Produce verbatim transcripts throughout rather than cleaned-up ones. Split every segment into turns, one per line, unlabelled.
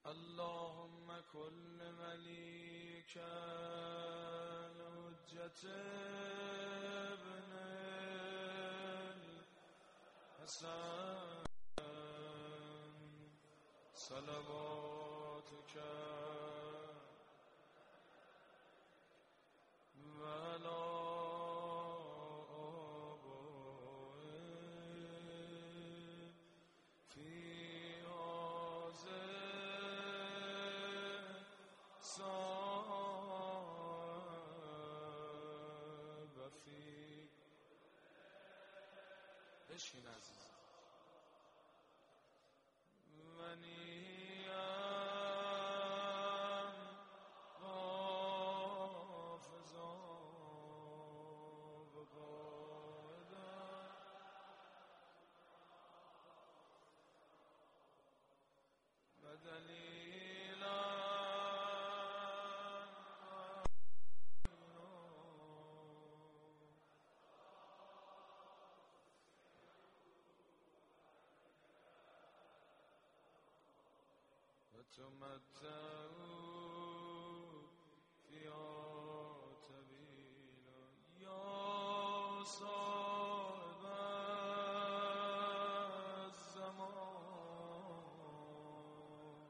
اللهم كل وليك الحجة ابن الحسن صلواتك وعلى آبائه في هذه الساعة وفي بشین عزیز منیم حافظا و قائدا و دلیلا وتمتعوا فيها طويلا يا صاحب الزمان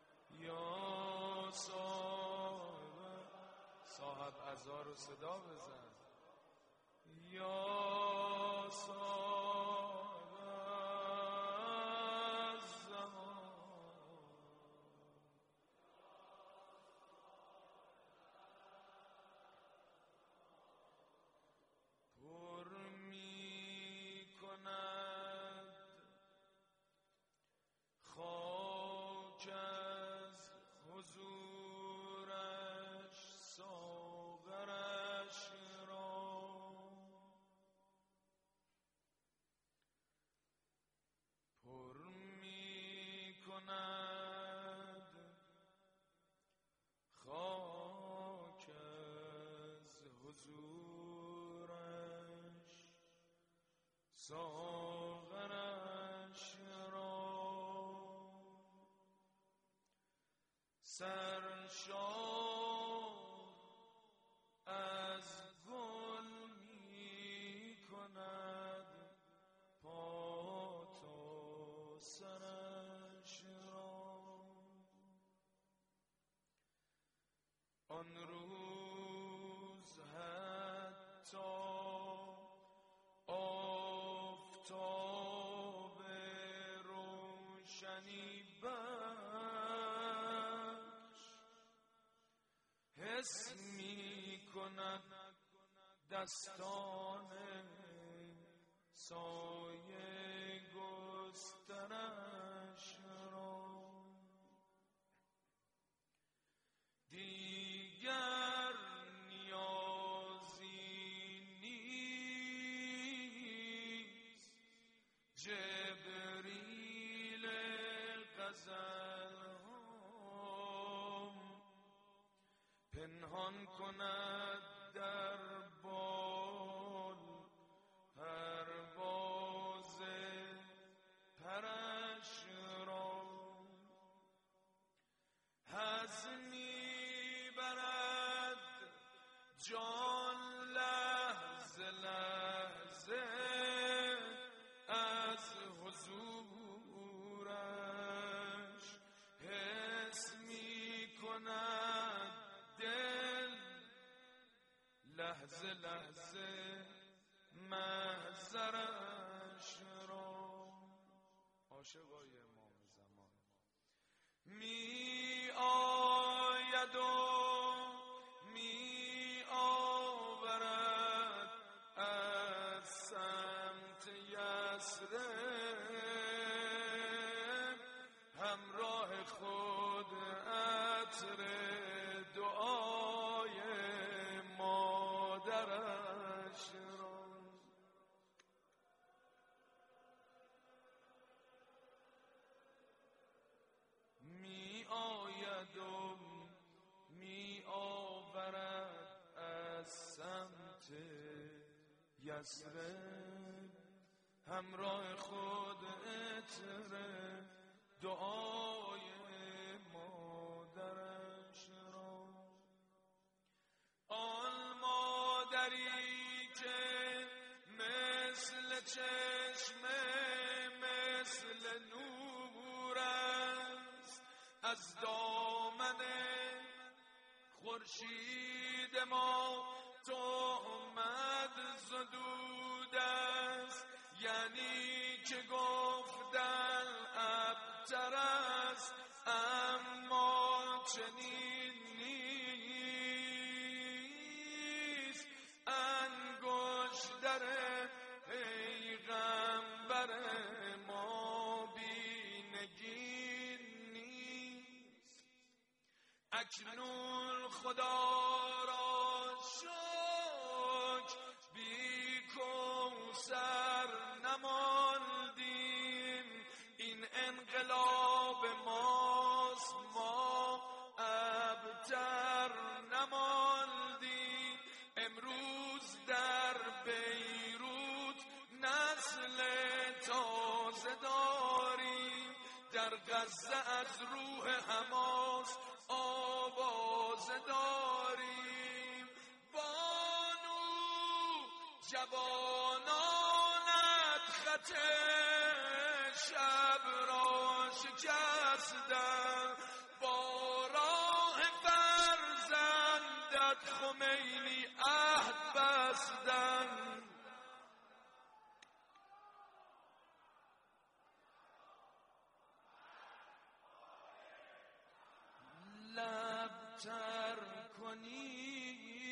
یا صاحب صاحب عزا رو صدا بزن یا صاحب الزمان پر می کند خاک از حضورش ساغرش را پر می کند خاک از حضورش ساغرش را سرشار از گل می کند پا تا سرش را آن روز حتی آفتاب روشنی بخش حس می کند دستان سایه گسترش را دیگر نیازی نیست جبریل غزل هم پنهان کند در بال پرواز پرش را حزنی برد جان لحظه لحظه از حضورش حس می کند دل لحظه لحظه محضرش را. عاشقای امام زمان می آید و می آورد از سمت یثرب همراه خود عطر دعای مادرش را. می آید و می آورد از سمت یثرب همراه خود عطر دعای از دامن خورشید ما تهمت زدود است، یعنی که گفتن ابتر است اما چنین نیست. انگشتر پیغمبر ما بینگین نیست. اکنون خدا را شکر بی کوثر نماندیم، این انقلاب ماست ما ابتر نماندیم. امروز در بیروت نسل تازه داریم، در غزه از روح حماس آوازه داریم. بانو جوانانت خط شب را شکستن، با راه فرزندت خمینی عهد بستن. لب تر کنی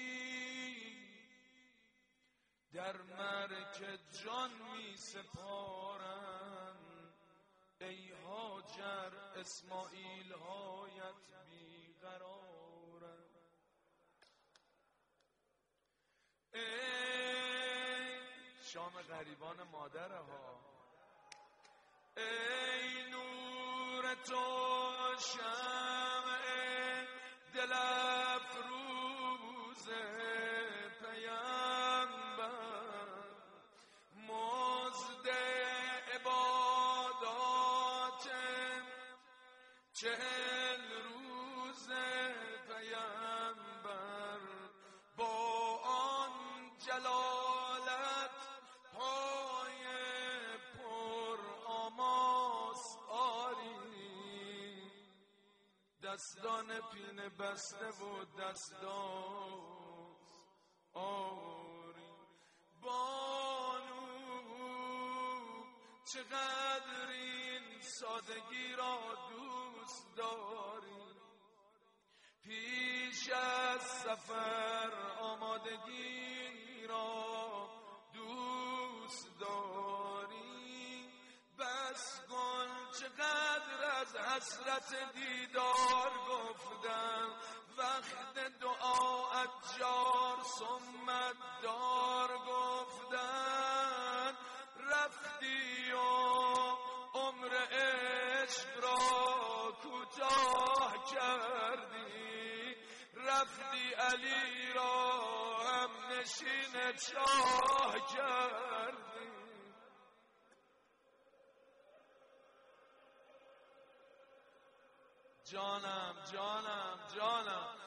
در مرگ جان می سپارن، ای هاجر اسماعیل هایت بیقرارن. ای شام غریبان مادر ها، ای نور تو شمع دل افروز پیامبر، مزد عبادات چهل روز پیامبر، با آن جلالت پای پر آماس آری، دستان پینه بسته و دستاز آری. بانو چقدر این سادگی را دوست داری، پیش از سفر آمادگی را دوست داری. بس کن چقدر از حسرت دیدار گفتم، وقت دعا اتجار سمت دار گفتن. رفتی و عمر عشق را کوتاه کردی، رفتی علی را هم نشین شاه کردی. جانم جانم جانم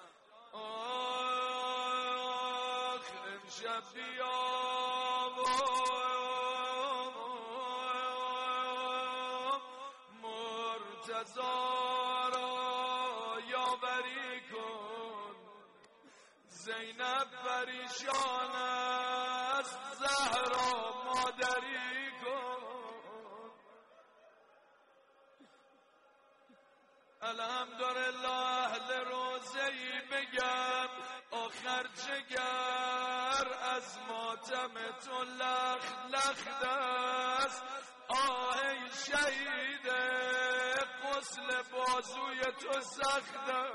آخ امشب بیا و مرتضی را یاوری کن. زینب پریشان است زهرا مادری کن. الحمدلله اهل روزه‌ای بگم آخر جگر از ماتم تو لخ لخ دست. آه ای شهید غسل بازوی تو سخته.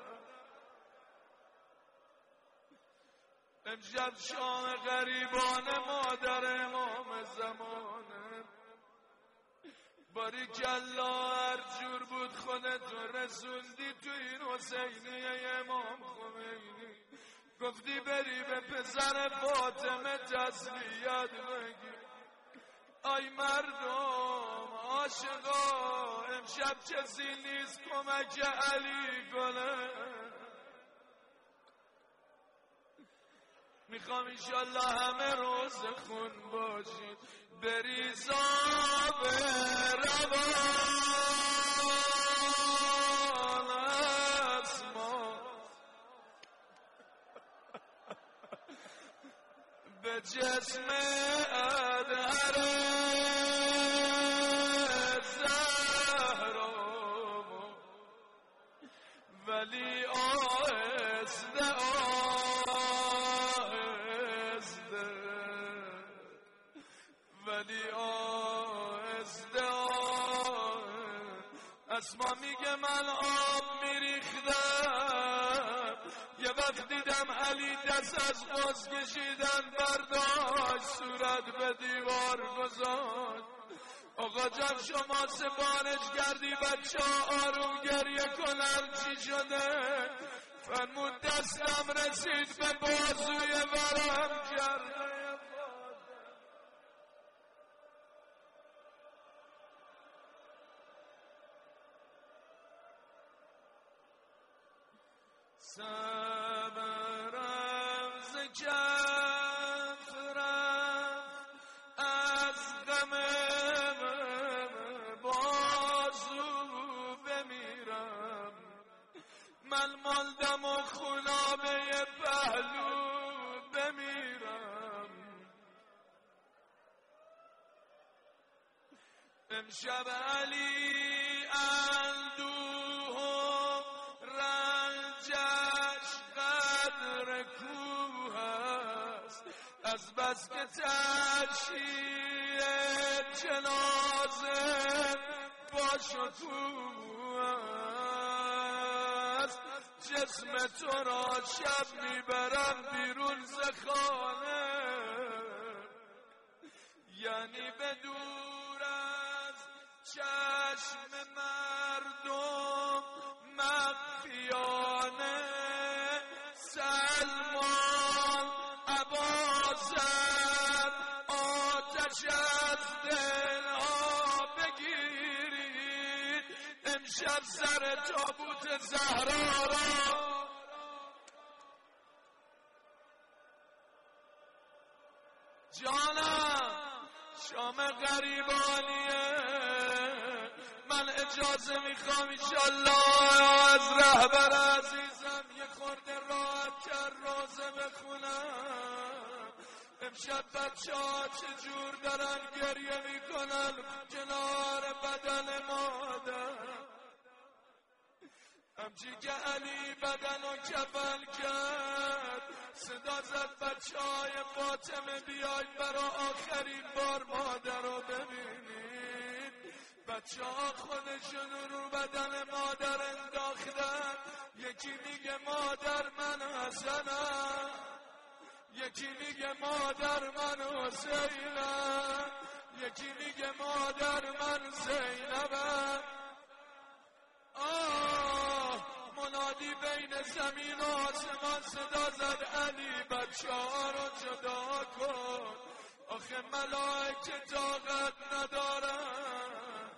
امشب شام غریبان مادر امام زمانه. باریکلا هر جور بود خودت رسوندی تو این حسینیه امام خمینی. گفتی بری به پسر فاطمه تسلیت بگی. آی مردم عاشقا امشب کسی نیست کمک علی کنه. میخوام انشالله همه روز خون باشید بریزا به روان. به جسم ادهر زهرا ولی آهسته آهسته ولی آهسته اسما میگه من آب میریختم یه وقت دیدم علی دست از باز کشیدن برداشت صورت به دیوار گذاشت آقا جان شما سفارش کردی بچه آروم گریه کنن چی شده فرمود دستم رسید به بازوی ورم کرده صبرم ز کف رفت از غم بازو بمیرم من ماندم و خونابه پهلو بمیرم امشب علی اندوه و رنجش قدر کوه است از بس که تشییع جنازه با شکوه است جسم تو را شب میبرم بیرون ز خانه یعنی به دور از چشم مردم مخفیانه سلمان عبازم آتش از دلها بگیرید امشب سر تابوت زهرا را جانم شام غریبانیه من اجازه میخوام انشالله از رهبر عزیزم یه خورده راحت تر روزه بخونم امشب بچه ها چجور دارن گریه میکنن کنار بدن مادر همچی که علی بدن و کفن کرد صدا زد بچه های فاطمه بیاید برا آخرین بار مادر رو ببینید بچه ها خودشون رو بدن مادر انداختن یکی میگه مادر من حسنم یکی میگه مادر من حسینم یکی میگه مادر من زینبم آه منادی بین زمین و آسمان صدا زد علی بچه ها رو جدا کن آخه ملائکه طاقت ندارن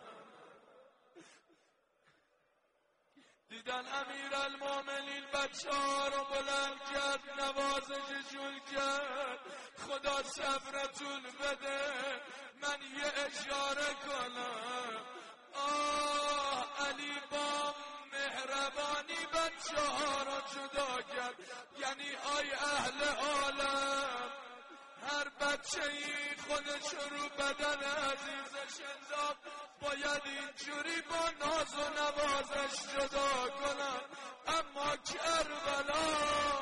دیدن امیر المومنین بچه ها رو بلند کرد نوازششون کرد خدا صبرتون بده من یه اشاره کنم آه علی با مهربانی بچه ها را جدا کرد یعنی آی اهل عالم هر بچه ای خودش رو بدن عزیزش انداخت باید اینجوری با ناز و نوازش جدا کنن اما کربلا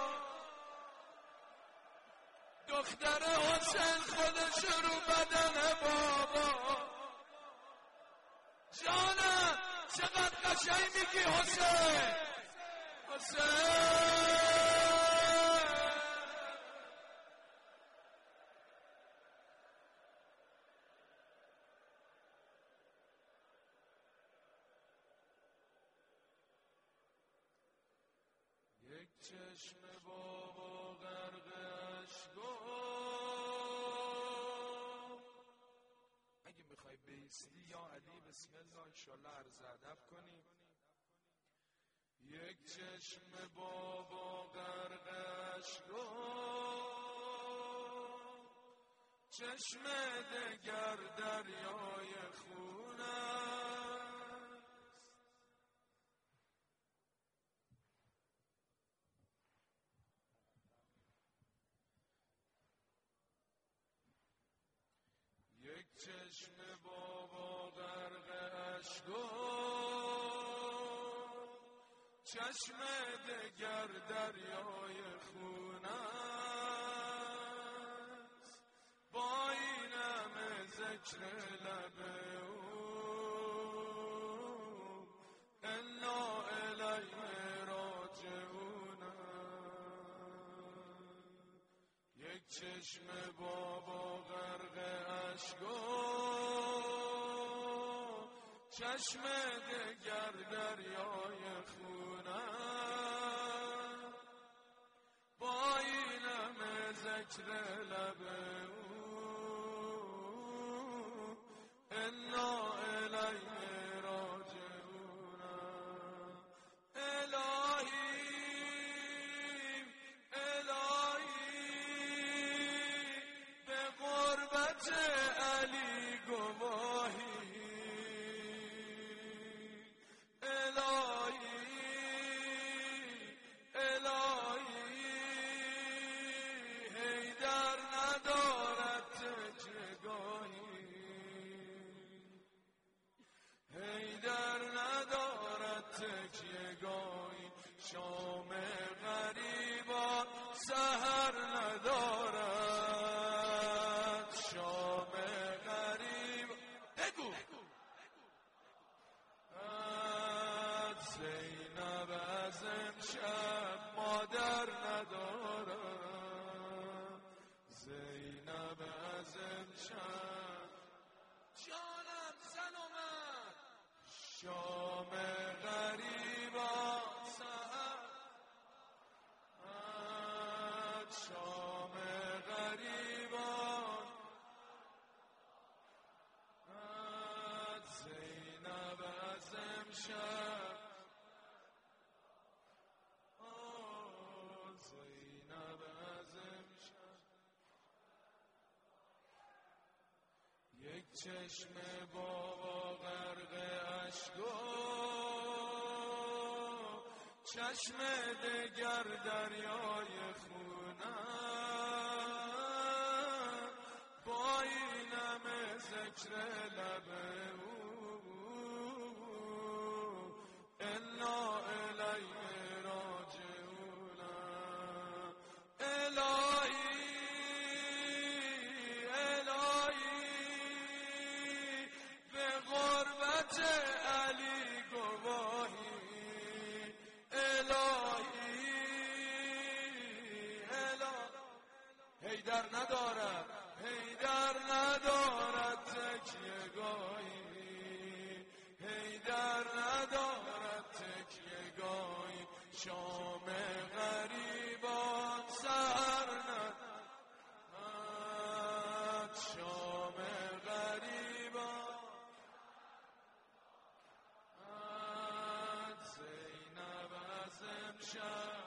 دختر حسین خودش رو بدن بابا جانم چقدر قشنگ میگی حسین حسین یک چشم بابا غرق اشکو اگه میخوای بیستی یا علی بسم الله انشالله عرض ادب کنی یک چشم بابا غرق اشکو چشم دگر دریای خون است چشم بابا غرق اشکو، چشم دگر دریای خون است، با این همه ذکر لب او انا الیه راجعون. یک چشم بابا غرق اشکو، چشم دگر دریای خونم، با این همه ذکر لب او انا الیه راجعون. الهی الهی به قربت علی گواهی، الهی الهی حیدر ندارد تکیه‌گاهی، حیدر ندارد تکیه‌گاهی، شام غریبان سحر ندارد، شام غریب بگو زینب از امشب مادر ندارد، زینب از امشب جانم سلامت، شام غریبان سحر، شام غریبان زینب از امشب، زینب از امشب. یک چشم بابا غرق اشکو، چشم دگر دریای خونم، با این همه ذکر لب او انا الیه راجعون. الهی الهی به غربت علی گواهی، الهی الهی حیدر ندارد، حیدر ندارد تکیه‌گاهی، حیدر ندارد تکیه‌گاهی، شام غریبان سحر ندارد، شام غریبان زینب از امشب،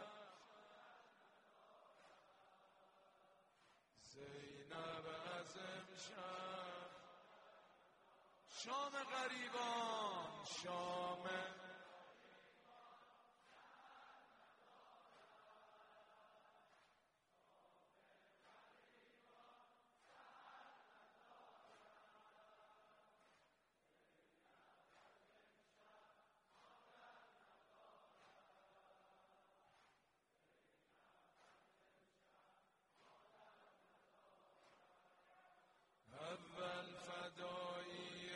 زینب از امشب، شام غریبان شام اول فدایی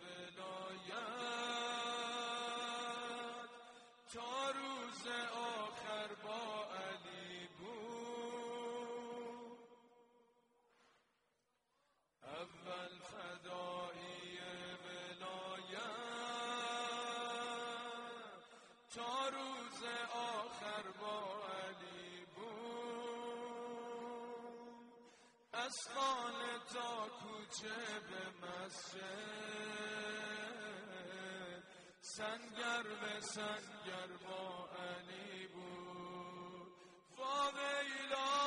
ولایت تا روز آخر با علی بود، اول فدایی ولایت تا روز آخر با علی بود، از خانه تا کوچه به مسجد، سنگر به سنگر با علی بود. واویلا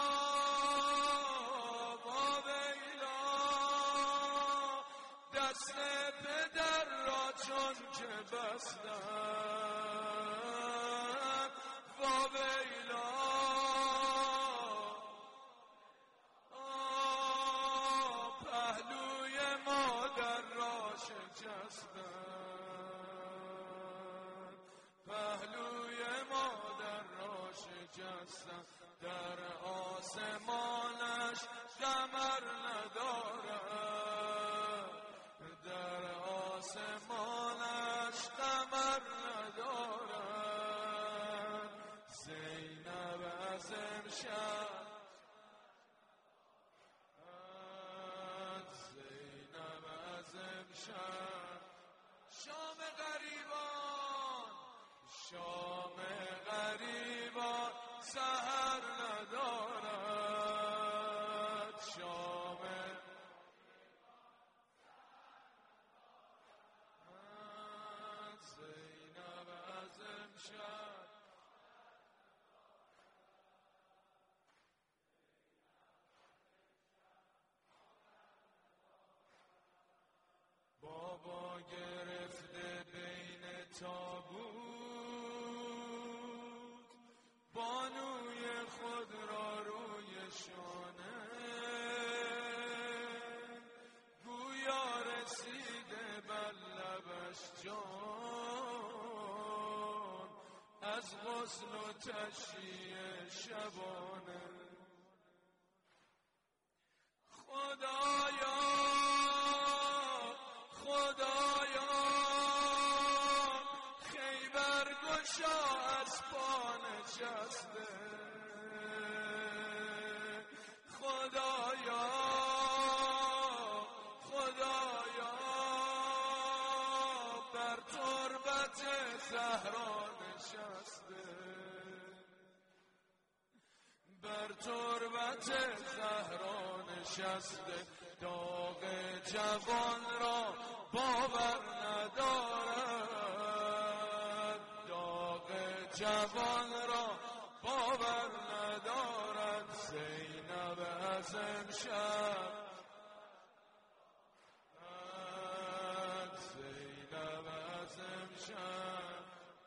واویلا دست پدر را چون که بستند، واویلا پهلوی ما قمر ندارد، در آسمانش قمر ندارد. زینب از امشب، زینب از امشب شام غریبان، شام غریبان سحر ندارد. شام زینب از امشب بابا گرفته بین تابوت، بانوی خود را روی شانه، گویا رسیده بر لبش جان، از غسل و تشییع شبانه. خدایا خدایا خیبر گشا از پا نشسته، خدایا خدایا بر تربت زهرا نشسته، بر تربت زهرا نشسته. داغ جوان را باور ندارد، داغ جوان را باور ندارد. زینب از امشب، زینب از امشب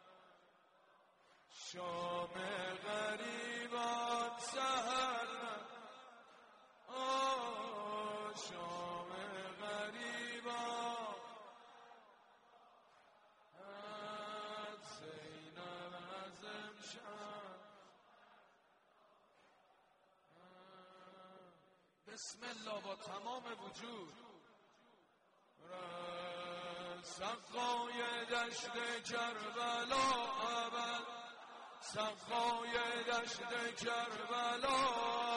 شام غریبان سحر، آه شام غریبان. زینب از امشب بسم الله با تمام وجود. سقای دشت کربلا ابد، سقای دشت کربلا،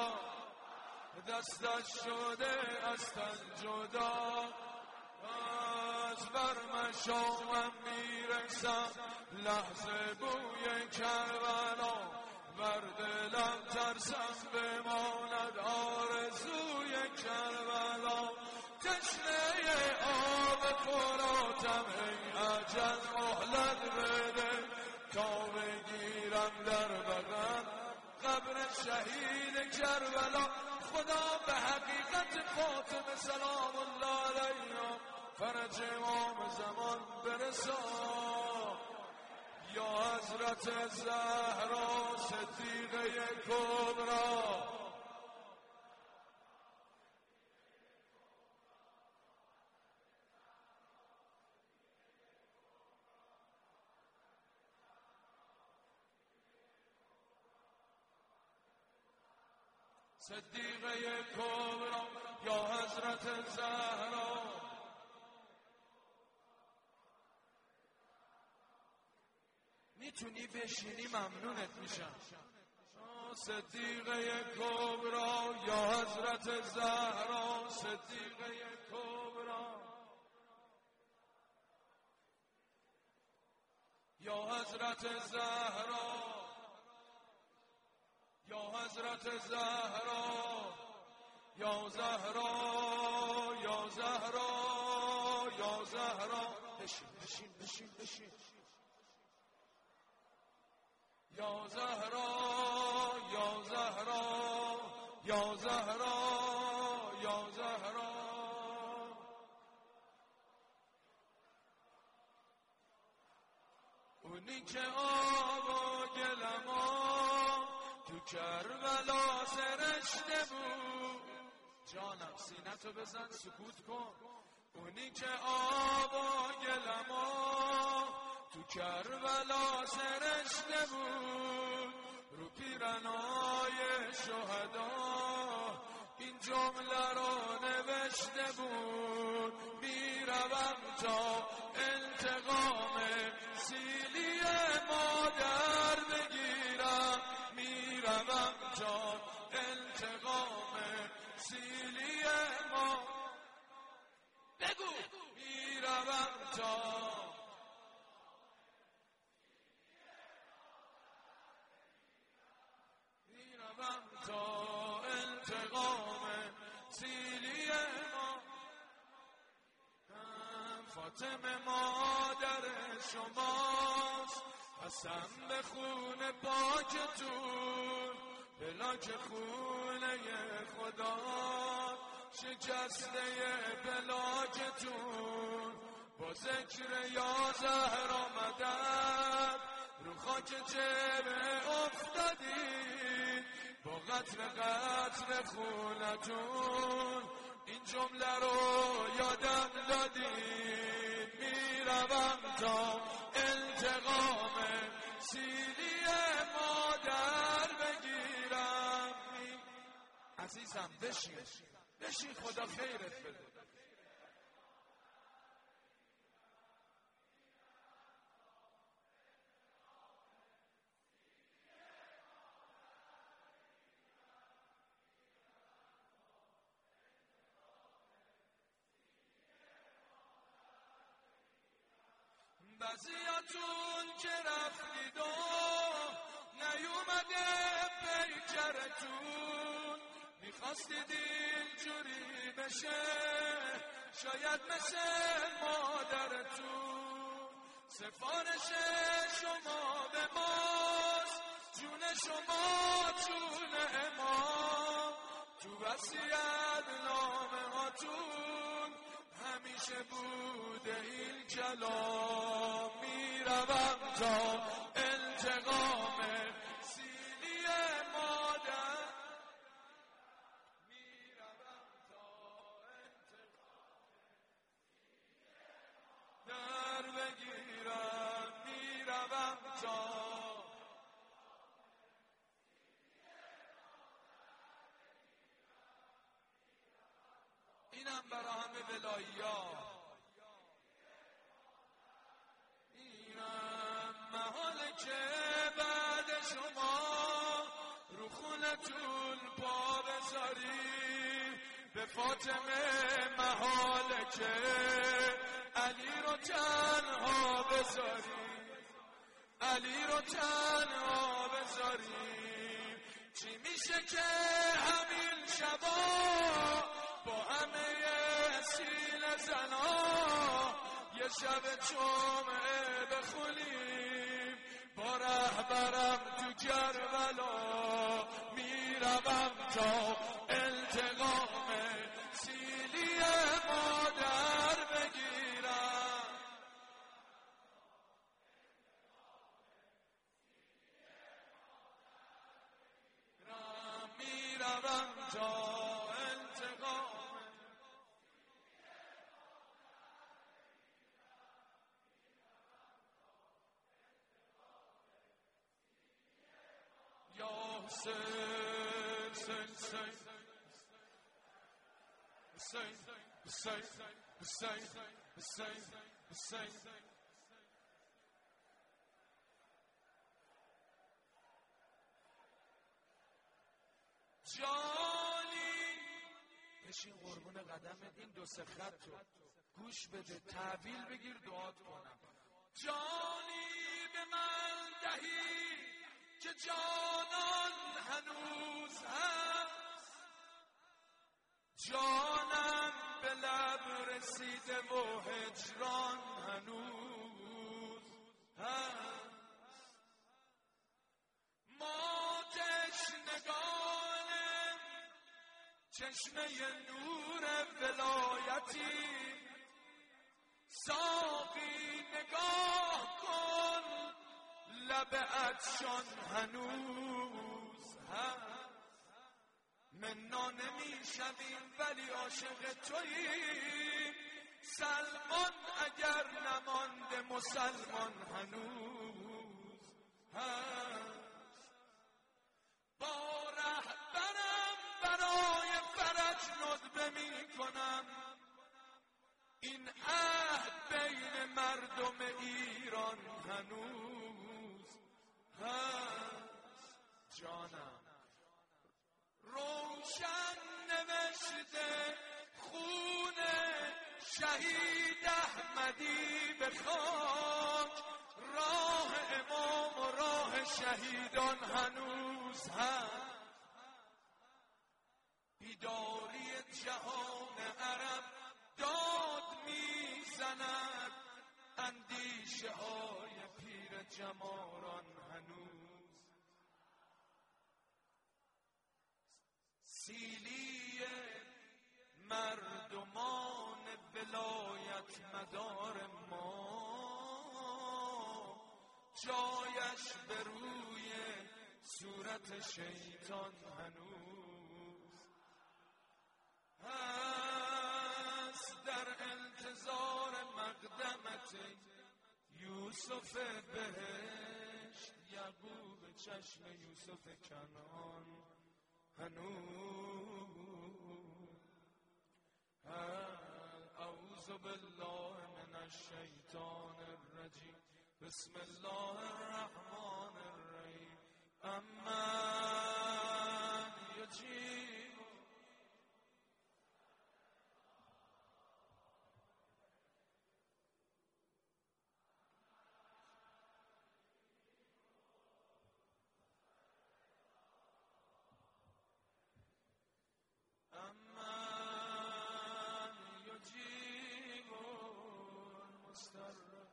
دستش شده از تن جدا، از بر مشامم میرسم لحظه بوی کربلا، بر دلم ترسم بماند آرزوی کربلا. تشنه آب فراتم ای اجل مهلت بده، تا بگیرم در بغل قبر شهید کربلا. خدا به حقیقت فاطمه سلام الله علیها فرج امام زمان برسا. یا حضرت زهرا صدیقه کبرا، صدیقه کبرا، یا حضرت زهرا. میتونی بشینی ممنونت میشم. صدیقه کبرا، یا حضرت زهرا. صدیقه کبرا، یا حضرت زهرا، یا حضرت زهرا، یا زهرا، یا زهرا، یا زهرا. بشین بشین بشین بشین. یا زهرا، یا زهرا، یا زهرا، یا زهرا. اونی که آب و گلما تو کربلا سرشته بود. جانم سینتو بزن سکوت کن. اونی که آب و گلما تو کربلا سرشته بود، رو پیرنای شهدا این جمله رو نوشته بود میروم تا انتقام سیلی مادر بگیرم، میروم تا انتقام سیلی ما بگو میروم تا میروم تا انتقام سیلی ما. فاطمه مادر شماست، قسم به خون پاکتون، بلاک خونه خدا شکسته بلاکتون، با ذکر یا زهرا مدد رو خاک جبه افتادید، با قطر قطر خونتون این جمله رو یادم دادید، میروم تا انتقام سیلی مادر بگیرم. عزیزم بشین بشین، خدا خیرت بده. بعضیاتون که رفتید و نیومده پیکرتون، میخواستید اینجوری بشه شاید مثل مادرتون، سفارش شما به ماست، جون شما جون امام، تو وصیت نامه هاتون همیشه بوده این کلام، میروم تا انتقام سیلی مادر، میروم تا انتقام در بگیرم، میروم تا اینم برا همه ولایی‌ها. اینم محاله که بعد شما رو خونتون پا بذاری، به فاطمه محاله که علی رو تنها بذاری، علی رو تنها بذاری. چی میشه که همین شبا با همه سیل زنا یه شب جمعه بخونیم، با رهبرم تو کربلا، میروم تا انتقام سیلی مادر بگیرم. میروم تا انتقام یا حسین حسین حسین حسین حسین حسین حسین جانی بشین قربون قدمت، این دو سه خط رو گوش بده، تحویل بگیر دعات کنم. جانی به من دهی که جانان هنوز هست، جانم به لب رسیده و هجران هنوز هست. ما تشنگان چشمه نور ولایتی، ساقی نگاه کن لب عطشان هنوز هست. منا نمیشویم ولی عاشق توییم، سلمان اگر نمانده مسلمان هنوز هست. با رهبرم برای فرار هنوز هست جانم. روشن نوشته خون شهید احمدی به خاک، راه امام و راه شهیدان هنوز هست. بیداری جهان عرب داد میزند، اندیشه های پیر جماران هنوز. سیلی مردمان ولایت مدار ما، جایش به روی صورت شیطان هنوز هست. در انتظار مقدمت یوسف بهشت، یعقوب چشم یوسف کنعان هنوز. اعوذ بالله من الشیطان الرجیم، بسم الله الرحمن الرحیم. امن یجیب امن یجیب المضطر،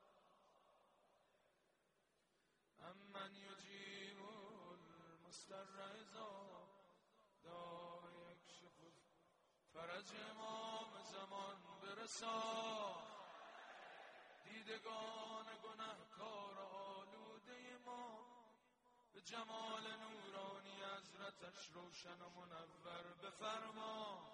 امن یجیب المضطر اذا دعا یکشف. فرج امام زمان برسا، دیدگان گنهکار آلوده ما به جمال نورانی حضرتش روشن و منور بفرما.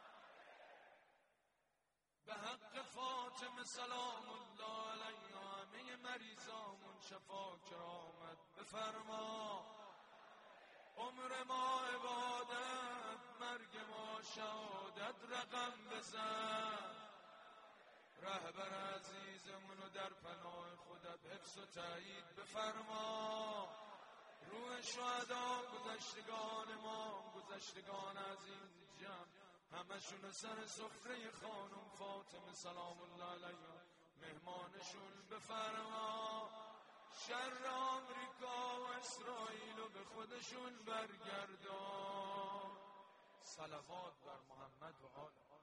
به حق فاطمه سلام الله علیها همه مریضامون شفا کرامت بفرما. عمر ما عبادت، مرگ ما شهادت رقم بزن. رهبر عزیزمونو در پناه خودت حفظ و تایید بفرما. روح شهدا گذشتگان ما، گذشتگان عزیز جمع، همشون سر سفره خانم فاطمه سلام الله علیها مهمانشون بفرما. شر آمریکا و اسرائیل رو به خودشون برگردان. صلوات بر محمد و آل